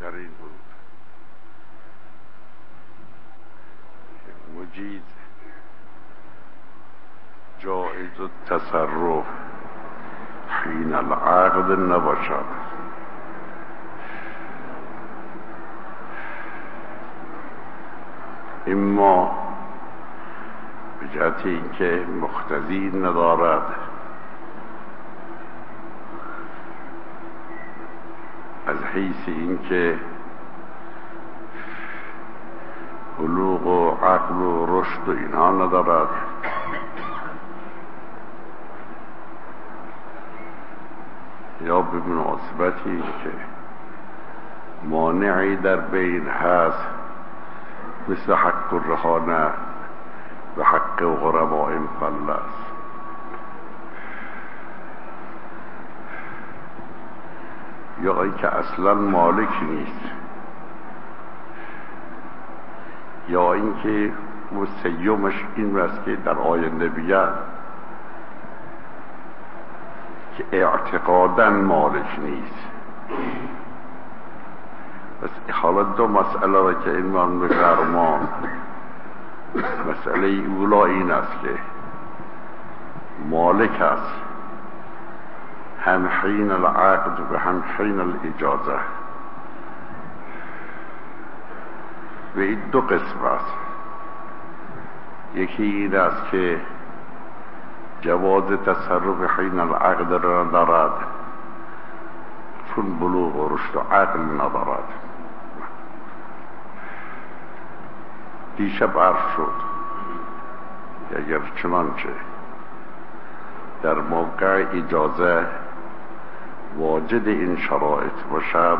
بهترین بود که مجیز جایز التصرف حین العقد نباشد. اما به جهت اینکه مقتضی ندارد از حیث اینکه بلوغ و عقل و رشد و اینها ندارد، یا به مناسبتی اینکه مانعی در بین هست مثل حق الرهانه و حق غرباء مفلس، یا اینکه اصلا مالک نیست، یا اینکه سیومش این است که در آینده بیان که اعتقادا مالک نیست. بس حالا دو مسئله را که ایمان به فرمان، مسئله اولا این است که مالک است هم حین العقد و هم حین الاجازه، و این دو قسم است. یکی این است که جواز تصرف حین العقد را ندارد چون بلوغ و رشد و عقل ندارد. دیشب عرض شد اگر چنانچه در موقع اجازه واجد این شرایط باشد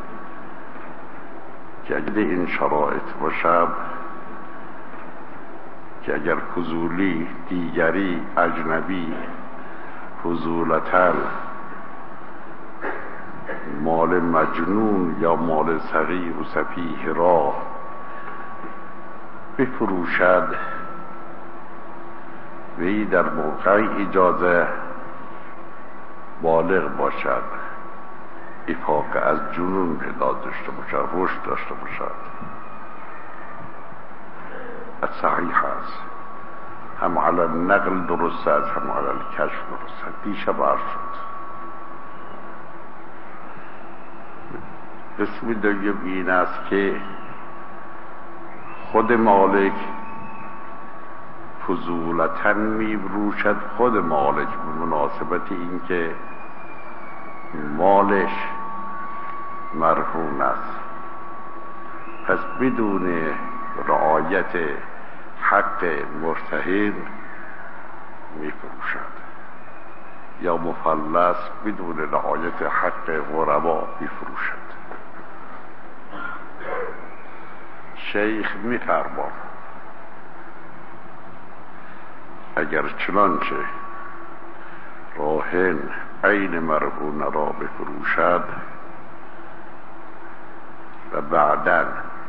که اگر فضولی دیگری اجنبی فضولتاً مال مجنون یا مال صغیر و سفیه را بفروشد و ای در موقع اجازه بالغ باشد، افاق از جنون پیدا داشته باشد، رشد داشته باشد، از صحیح است. هم علی نقل درست است، هم علی الکشف درست است. دیشب عرض شد. قسم دوم این است که خود مالک فضولتاً می‌فروشد، خود مالک به مناسبت اینکه مالش مرهون است، پس بدون رعایت حق مرتهن می‌فروشد، یا مفلس بدون رعایت حق غربا می‌فروشد. شیخ می‌فرماید اگر چنانچه راهن عین مرهون را بفروشد و بعداً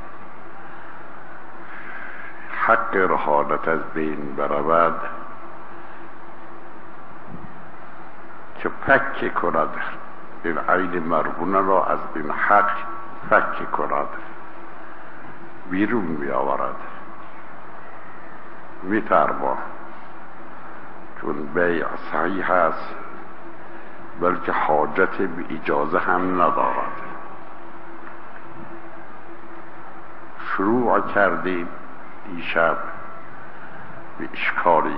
حق رهانت از بین برود که فک کند این عین مرهون را از این حق فک کند، بیرون میآورد. می‌فرماید چون بیع صحیح است بلکه حاجت به اجازه هم ندارد. شروع کردیم دیشب به اشکالی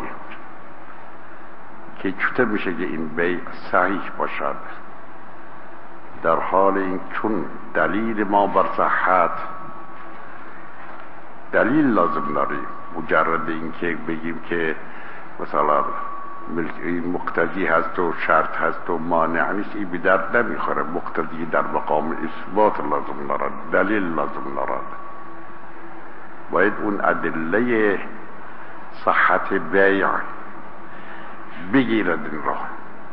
که چطور میشه که این بیع صحیح باشد، در حال این چون دلیل ما بر صحت دلیل لازم داریم. مجرد این که بگیم که مثلا مقتضی هست و شرط هست و مانع نیست، این به درد نمیخوره. مقتضی در مقام اثبات لازم دارد، دلیل لازم دارد. باید اون ادله صحت بیع بگیرد این را،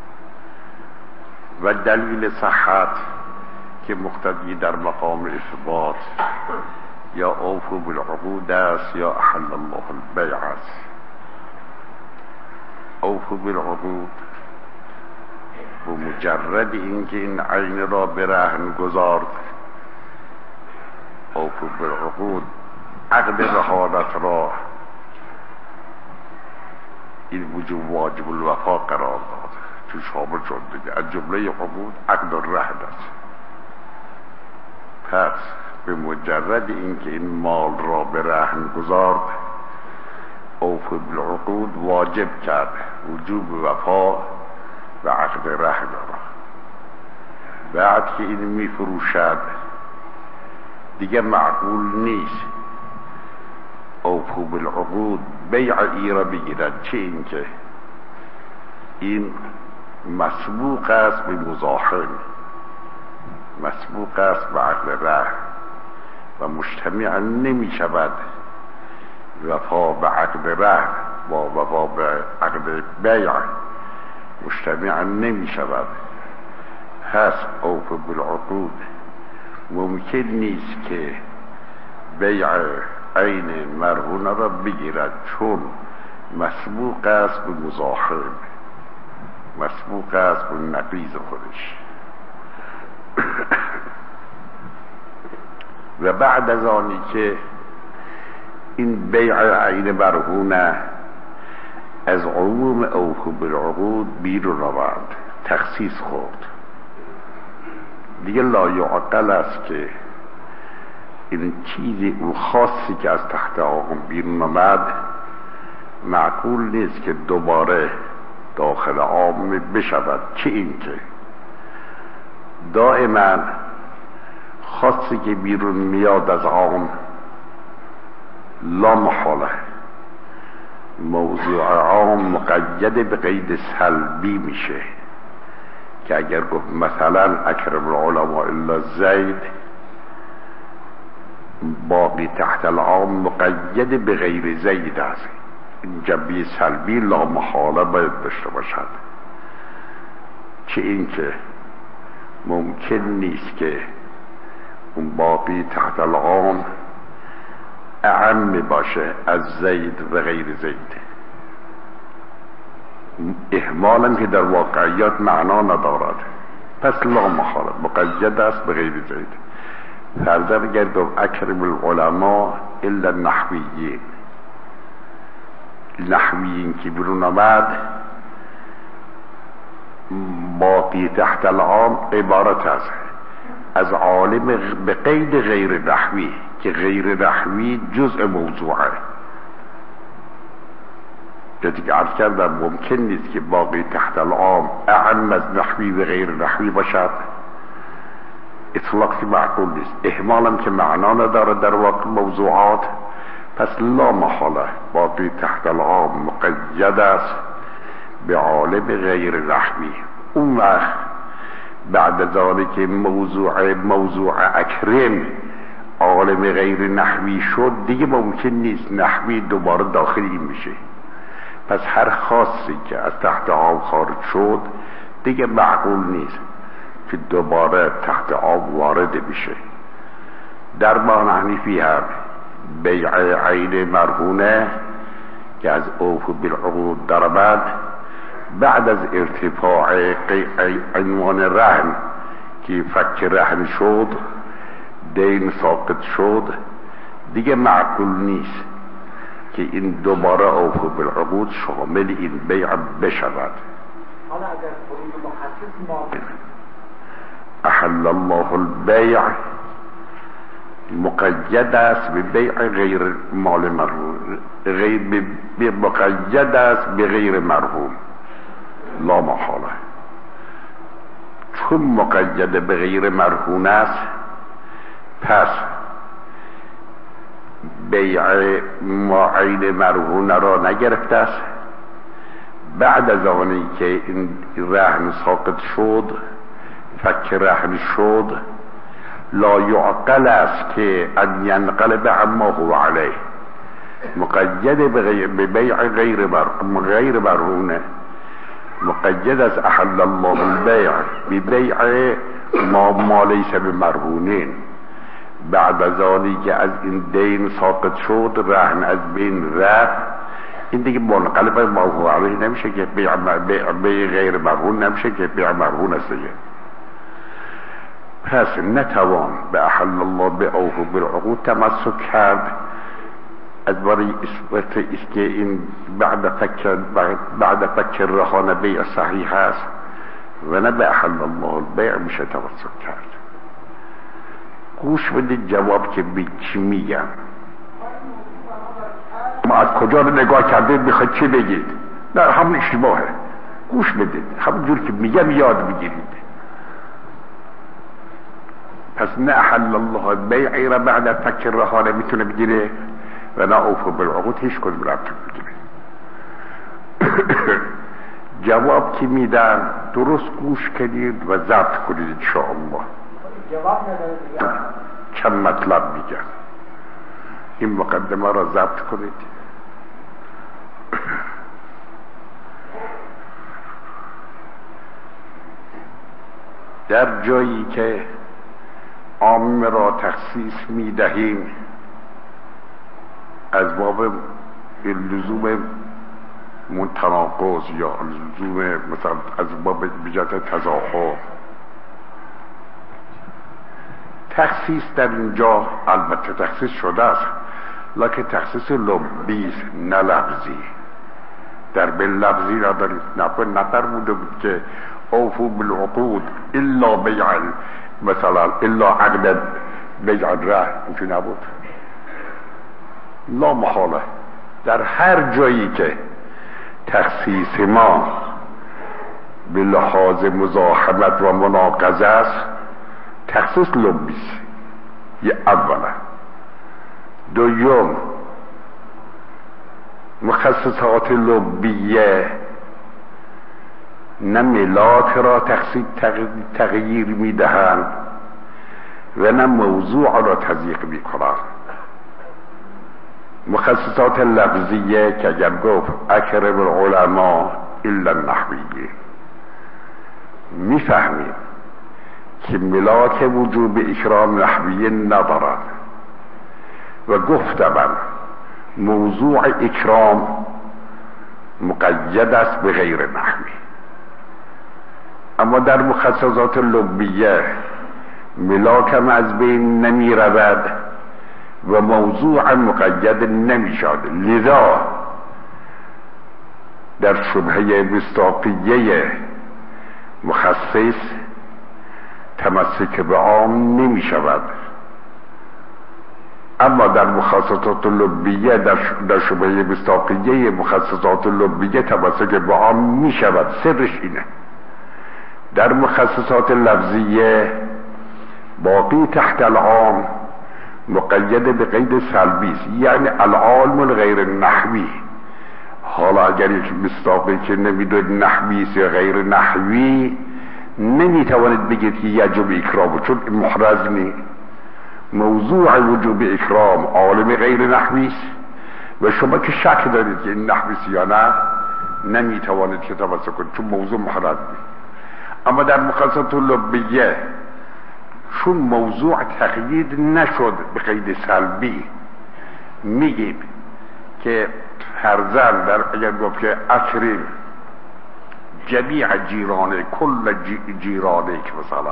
و دلیل صحت که مقتضی در مقام اثبات یا اوفو بالعقود است یا احل الله البیع است. اوفو بالعقود و مجرد اینکه این عین را به رهن گذارد اوفو بالعقود عقد رهانت را این وجوب واجب الوفا قرار داد، چون شامل شد دیگه. از جمله عقود عقد الرهن است. پس به مجرد اینکه این مال را به رهن گذارد، اوفو بالعقود واجب کرد وجوب وفا و عقد رهن را. بعد که این میفروشد دیگه معقول نیست اوفو بالعقود بیع ای را بگیرد، چه اینکه این مسبوق است به مزاحم، مسبوق است به عقد رهن و مجتمع نمی شود وفا به عقد رهن با وفا به عقد بیع مجتمع نمی شود. پس اوفو بالعقود ممکن نیست که بیع عین مرهون را بگیرد، چون مسبوق است به مزاحم، مسبوق است به نقیض خودش. و بعد از آنی که این بیع عین مرهونه از عموم اوفو بالعقود بیرون آورد، تخصیص خورد، دیگه لا یعقل است که این چیزی اون خاصی که از تحت عام بیرون آمد معقول نیست که دوباره داخل عام بشود، چه اینکه دائما خاصی که بیرون میاد از عام لا محاله موضوع عام مقید به قید سلبی میشه، که اگر گفت مثلا اکرم العلماء الا زید، باقی تحت العام مقید به غیر زید است. این جنبه سلبی لا محاله باید داشته باشد، چه اینکه ممکن نیست که اون باقی تحت العام اعم باشه از زید و غیر زید. اهمالا که در واقعیات معنا ندارد، پس لا محاله مقید است به غیر زید. فرضاً گرد اکرم العلماء الا النحویین، نحویین که برون آمد باقی تحت العام عبارت است از عالم به قید غیر نحوی، که غیر نحوی جزء موضوعه. جدی که عرض کردم ممکن نیست که باقی تحت العام اعم از نحوی و غیر نحوی باشد، اطلاقی معقول نیست. احمالم که معنا نداره در واقع موضوعات، پس لا محاله باقی تحت العام مقید است به عالم غیر نحوی. اون وقت بعد از آنی که موضوع اکرم عالم غیر نحوی شد، دیگه ممکن نیست نحوی دوباره داخل این میشه. پس هر خاصی که از تحت عام خارج شد دیگه معقول نیست که دوباره تحت عام وارد میشه. در ما حنیفی هم بیع عین مرهونه که از اوفو بالعقود درآمد، بعد از ارتفاع عنوان رهن که فک رهن شد، دین ساقط شد، دیگه معقول نیست که این دوباره اوفو بالعقود شامل این بیع بشود. حالا اگر این مخصص ما احل الله البیع مقید است به بیع غیر مال مرهون، مقید است به غیر مرهون لا محاله. چون مقید به غیر مرهون است، پس بیع معین مرهون را نگرفته است. بعد از آنی که این رهن ساقط شد، فک رهن شد، لا یعقل است که ان ینقلب عما هو علیه، مقید به بیع غیر مرهونه، مقید از احل الله البیع ببیع ما لیس بمرهونین. بعد از آنی که از این دین ساقط شد، رهن از بین رفت، این دیگه منقلب ما هو علیه نمیشه که بیع غیر مرهون نمیشه که بیع مرهون است دیگه. پس نتوان به احل الله به اوفوا بالعقود تمسک کرد، از برای اثبات است که این بعد فک رهان بیع صحیح است و نه به احل الله البیع میشه تمسک کرد. گوش بدید جواب که به چی میگم. ما از کجا رو نگاه کردید میخواید چی بگید؟ نه همون اشتباهه. گوش بدید، همون جور که میگم یاد بگیرید. پس نه احل الله بیعی را بعد فک رهانه میتونه بگیره و نه اوفوا بالعقود هیچ کدوم را بگیره. جواب که میدن درست گوش کنید و ضبط کنید انشاءالله. جواب نداره. چند مطلب میگم، این مقدمه را ضبط کنید. در جایی که عام را تخصیص میدهیم از باب لزوم متناقض یا لزوم مثلا از باب بجات تضاخم، تخصیص در اینجا البته تخصیص شده است لکن تخصیص لفظی است نه لفظی. در بین لفظی را داریم نفرموده بود که اوفوا بالعقود الا بیع مثلا الا عقد بیع ره، اینجا نبود. لا محاله در هر جایی که تخصیص ما به لحاظ مزاحمت و مناقضه است تخصیص لفظی است. یه اولا. دوم مخصصات لفظیه نه ملاک را تغییر میدهند و نه موضوع را تضییق میکنند. مخصصات لفظیه که اگر گفت اکرم العلماء الا النحویه میفهمیم که ملاک وجوب اکرام نحویه ندارد و گفتم موضوع اکرام مقید است به غیر نحوی. اما در مخصصات لفظیه ملاکم از بین نمی رود و موضوع مقید نمی شد، لذا در شبهه مصداقیه مخصص تمسک به عام نمی شود. اما در مخصصات لفظیه در شبهه مصداقیه مخصصات لفظیه تمسک به عام می شود. سرش اینه. در مخصصات لفظیه باقی تحت العام مقید به قید سلبی است، یعنی العالم الغیر نحوی. حالا اگر یک مصداقی که نمیدونید نحوی است یا غیر نحوی نمیتوانید بگید که یجب اکرام، چون محرز نی. موضوع وجوب اکرام عالم غیر نحوی است و شما که شک دارید که این نحوی است یا نه نمیتوانید که تمسک کنید چون موضوع محرز نی. اما در مخصصات لفظیه چون موضوع تقیید نشد به قید سلبی میگیم که فرزن در اگر گفت که اکرم جمیع جیرانه کل جیرانه که مثلا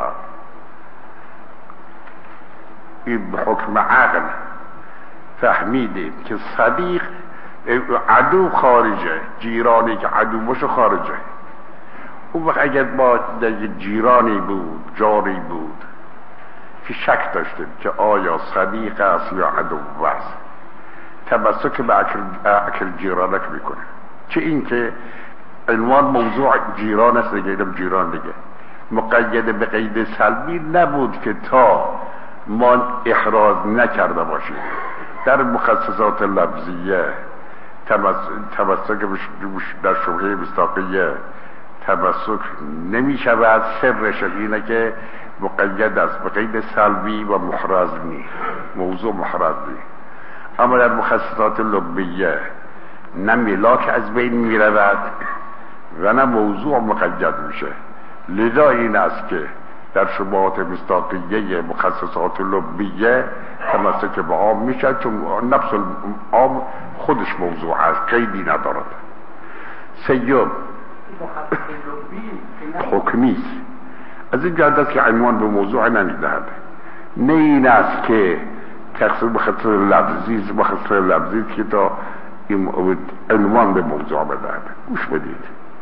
این به حکم عقل فهمیدیم که صدیق عدو خارجه، جیرانی که عدو باشه خارجه. اون وقت اگر با جیرانی بود جاری بود که شک داشتیم که آیا صدیق است یا عدو است تمسک به اکل جیرانک میکنه. چه این که عنوان موضوع جیران است دیگه، اینم جیران دیگه مقید به قید سلبی نبود که تا ما احراز نکرده باشیم. در مخصصات لفظیه تمسک در شبهه مصداقیه تمسک نمی شود. سرش اینه که مقید است به قید سلبی و محرز نی، موضوع محرز نی. اما در مخصصات لفظیه نه ملاک از بین می رود و نه موضوع مقید میشه. لذا این است که در شبهات مصداقیه مخصصات لفظیه تمسک به عام میشه، چون نفس عام خودش موضوع است، قیدی ندارد. سیوم حکمی است. از این جهت است که عنوان به موضوع نمیدهد. نه این است که تقصیر به خاطر لفظی که تا عنوان به موضوع بدهد. گوش بدید.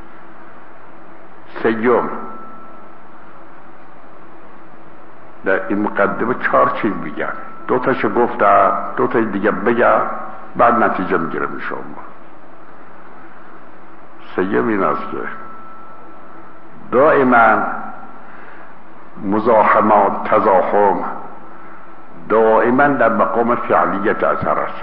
سیوم در این مقدمه 4 چیز میگن، 2 تاشو گفتم، 2 تا دیگه بگم، بعد نتیجه میگیرم شما. سیوم این است که دائما مزاحمات، تزاحم دائما در مقام فعلیت اثر است.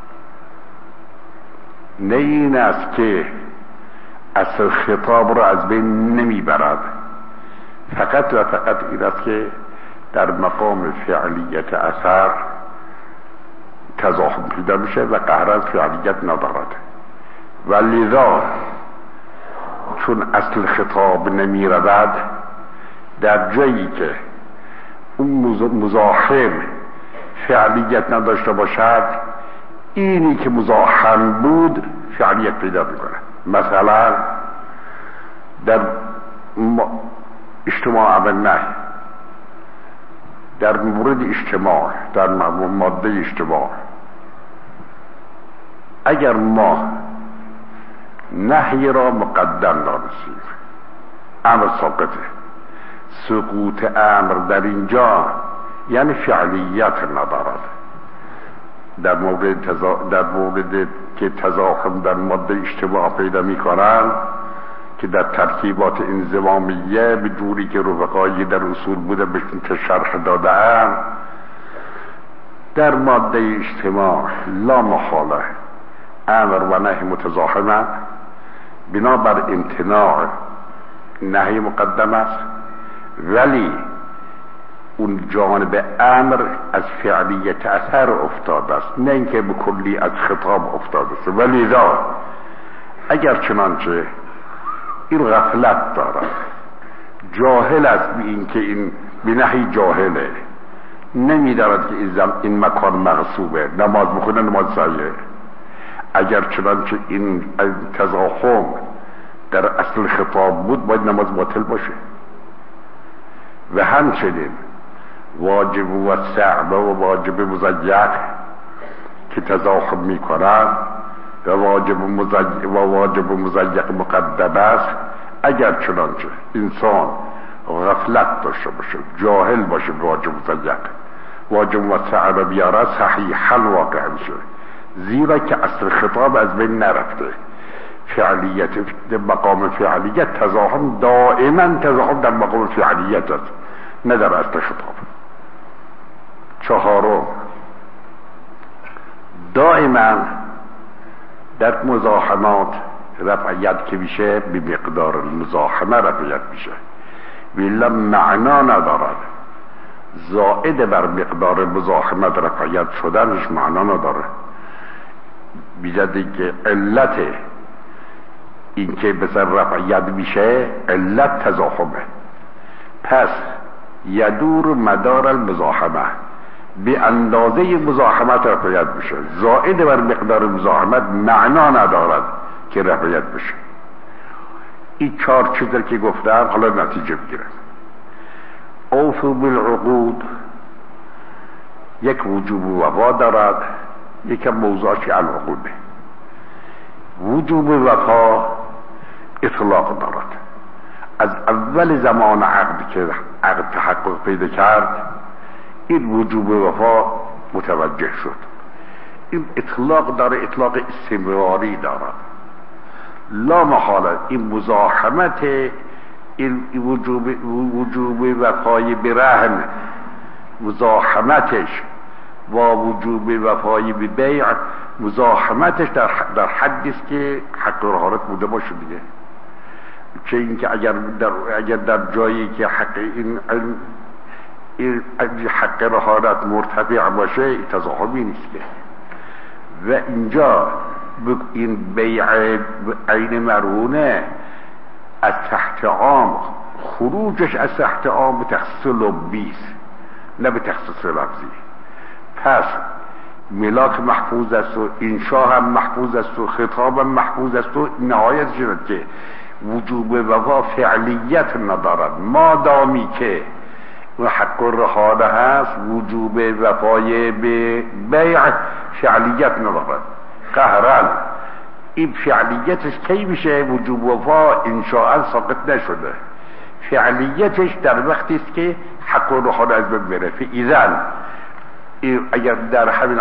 نه این است که اصل خطاب را از بین نمیبرد، فقط و فقط این است که در مقام فعلیت اثر تزاحم پیدا میشه و قهرا فعلیت ندارد. و لذا چون اصل خطاب نمی رود، در جایی که اون مزاحم فعلیت نداشته باشد، اینی که مزاحم بود فعلیت پیدا میکنه. مثلا در اجتماع اول نه، در مورد اجتماع، در ماده اجتماع، اگر ما نهی را مقدم دانستیم، امر ساقطه. سقوط امر در اینجا یعنی فعلیت ندارد. در مورد که تزاحم در ماده اجتماع پیدا می کنند که در ترکیبات انضمامیه به جوری که رفقایی در اصول بوده بهشون شرح داده‌ام، در ماده اجتماع لا محاله امر و نهی متزاحمند، بنابر امتناع نهی مقدم است، ولی اون جانب امر از فعلیت اثر افتاده است، نه اینکه به کلی از خطاب افتاده است. ولی ذا اگر چنانچه این غفلت دارد، جاهل است به این که این بنهی جاهله، نمیدارد که این مکان مغصوبه، نماز بخونه نماز صحیحه. اگر چنانچه این تزاحم در اصل خطاب بود، باید نماز باطل باشه. و همچنین واجب و صعب و واجب مزیق که تزاحم می کنند و واجب مزیق مقدم است، اگر چنانچه انسان غفلت داشته باشه، جاهل باشه واجب مزیق، واجب و صعب بیاره، صحیحا واقع میشه، زیرا که اصل خطاب از بین نرفته. فعلیت مقام فعلیت تزاحم دائما تزاحم در مقام فعلیت است، نه در اصل خطاب. 4 دائما در مزاحمات رفع ید که میشه به مقدار مزاحمه رفع ید میشه، ولی معنا ندارد. زائد بر مقدار مزاحمت رفع ید شدنش معنا نداره. بیجدی که علت این که بسر رفع ید میشه علت تزاحمه، پس یدور مدار المزاحمه، به اندازه مزاحمت رفع ید میشه. زائد بر مقدار مزاحمت معنا ندارد که رفع ید بشه. این 4 چیزی که گفتم حالا نتیجه بگیرم. اوفوا بالعقود یک وجوب وفا دارد، یکم موضوعش العقوده. وجوب وفا اطلاق دارد. از اول زمان عقد که عقد تحقق پیدا کرد، این وجوب وفا متوجه شد. این اطلاق داره، اطلاق استمراری دارد. لا محاله این مزاحمت، این وجوب وفای برهن، مزاحمتش و وجوب وفای بیع، مزاحمتش در حدی است که حق رهانت بوده باشه دیگه. چه اینکه اگر در جایی که حق رهانت مرتفع باشه تزاحمی نیست که. و اینجا این بیع عین مرهونه از تحت عام، خروجش از تحت عام به تخصیص لبی است، نه به تخصیص لفظی. پس ملاک محفوظ است و انشاء هم محفوظ است و خطاب هم محفوظ است و نهایت شد که وجوب وفا فعلیت ندارد. ما دامی که و حق الرهانه هست وجوب وفای به بیع فعلیت ندارد. قهرن این فعلیتش کی میشه؟ وجوب وفا انشاء ساقط نشده، فعلیتش در وقتی است که حق الرهانه از بین بره. فاذن اگر در همین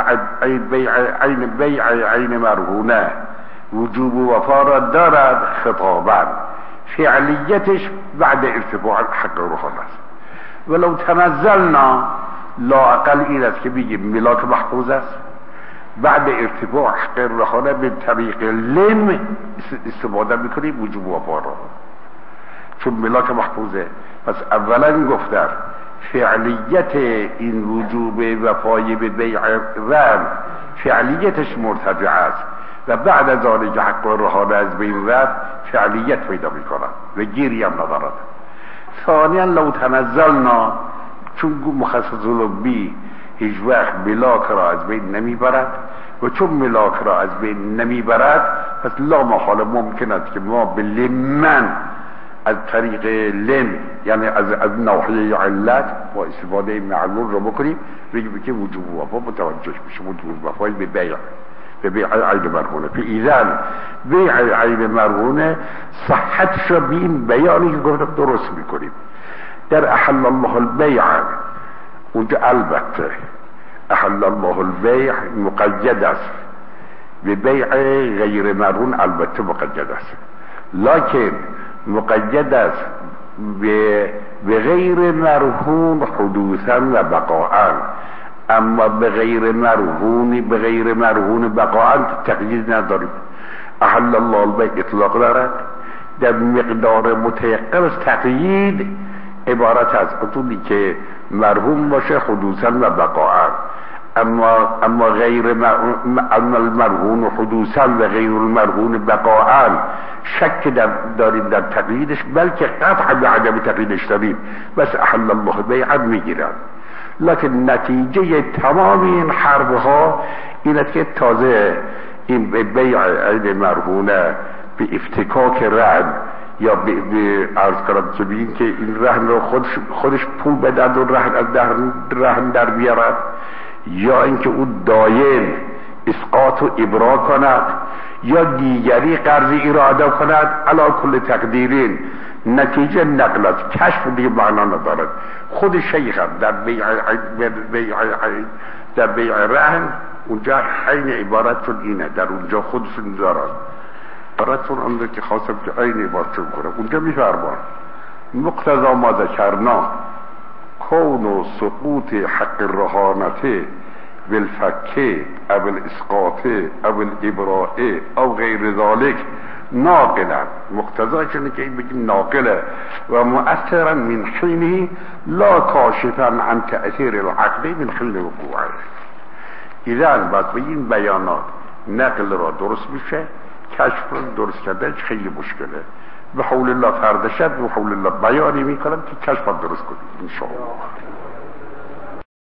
عین مرهونه وجوب وفا را دارد خطابا، فعلیتش بعد ارتفاع حق الرهانه است. ولو تنزلنا لااقل این است که بگیم ملاک محفوظ است، بعد ارتفاع حق الرهانه به طریق لم استفاده میکنیم وجوب وفا را، چون ملاک محفوظه. پس اولا گفتم فعلیت این وجوب وفای به بیع رهن فعلیتش مرتفع است و بعد از آن که حق الرهانه از بین رفت فعلیت پیدا میکنند و گیری هم ندارد. ثانیا لو تنزلنا، چون مخصص لبی هیچ وقت ملاک را از بین نمیبرد و چون ملاک را از بین نمیبرد پس لا محال ممکن است که ما به لمن از طریق لم یعنی از ناحیه علت با استفاده معلول رو بکنیم بگیم که وجوب وفا متوجه بشه، وجوب وفای به بیع عین مرهونه. فاذن بیع عین مرهونه صحتش را به این بیانی که گفتم درست میکنیم. در احل الله البیع اونجا البته احل الله البیع مقید است، به بیع غیر مرهون البته مقید است، لکن مقید است به غیر مرهون حدوثا و بقاءا، اما به غیر مرهون بقاءا تقیید نداریم. احل الله البیع اطلاق دارد، در مقدار متيقن از تقیید عبارت از اونی که مرهون باشه حدوثا و بقاءا، اما المرهون حدوثا و غیر المرهون بقاءا شک داریم در تقییدش، بلکه قطع به عدم تقییدش داریم، بس احل الله بیعا میگیرن. لکن نتیجه تمام این حربها اینه که تازه این بیع عین مرهونه به افتکاک رهن یا به عرض کردم که بگیم که این رهن رو خودش پول بدن و رهن از رهن در بیارد، یا اینکه او دایم اسقاط و ابرا کند یا دیگری قرضی اراده کند، علی کل تقدیرین نتیجه نقل است، کشف دیگه معنا ندارد. خود شیخ هم در بیع رهن اونجا عین عبارتشون اینه، در اونجا خودشون دارد عبارتشون اونجا که خواستم که عین عبارتشون کنم. اونجا میفرمان مقتضا ما ذکرنا کون و سقوط حق الرهانته بالفکه او الاسقاط او الابراء او غیر ذالک ناقلا، مقتضاش اینه که این بگیم ناقله و مؤثرا من حینه لا کاشفا عن تأثیر العقل من حین وقوعه. اذن باید به این بیانات نقل را درست میشه، کشف را درست کردنش خیلی مشکله. به حول الله فرد شد به حول الله بیانی میکنم که کشف را درست کنیم انشاءالله.